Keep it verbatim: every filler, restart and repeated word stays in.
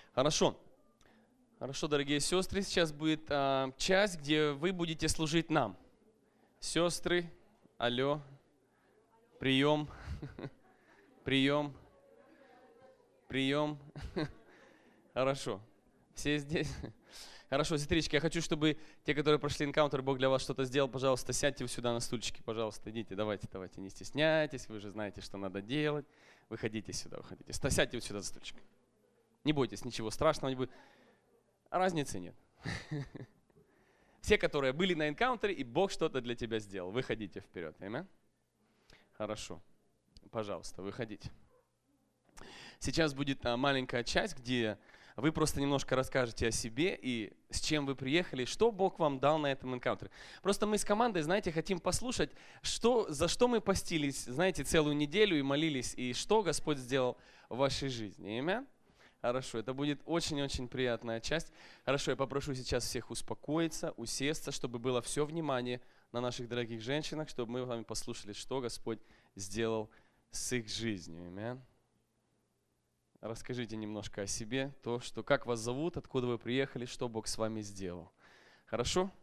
Хорошо. Хорошо, дорогие сестры, сейчас будет а, часть, где вы будете служить нам. Сестры, алло, прием, прием, прием. Хорошо. Все здесь? Хорошо, сестрички, я хочу, чтобы те, которые прошли энкаунтер, Бог для вас что-то сделал, пожалуйста, сядьте вы сюда на стульчики, пожалуйста, идите, давайте, давайте, не стесняйтесь, вы же знаете, что надо делать. Выходите сюда, выходите. Сядьте вот сюда за стульчик. Не бойтесь, ничего страшного не будет. Разницы нет. Все, которые были на энкаунтере, и Бог что-то для тебя сделал, выходите вперед. Аминь. Хорошо. Пожалуйста, выходите. Сейчас будет маленькая часть, где вы просто немножко расскажете о себе и с чем вы приехали, что Бог вам дал на этом энкаунтере. Просто мы с командой, знаете, хотим послушать, что, за что мы постились, знаете, целую неделю и молились, и что Господь сделал в вашей жизни. Аминь. Хорошо, это будет очень-очень приятная часть. Хорошо, я попрошу сейчас всех успокоиться, усесться, чтобы было все внимание на наших дорогих женщинах, чтобы мы с вами послушали, что Господь сделал с их жизнью. Аминь. Расскажите немножко о себе, то, что, как вас зовут, откуда вы приехали, что Бог с вами сделал. Хорошо?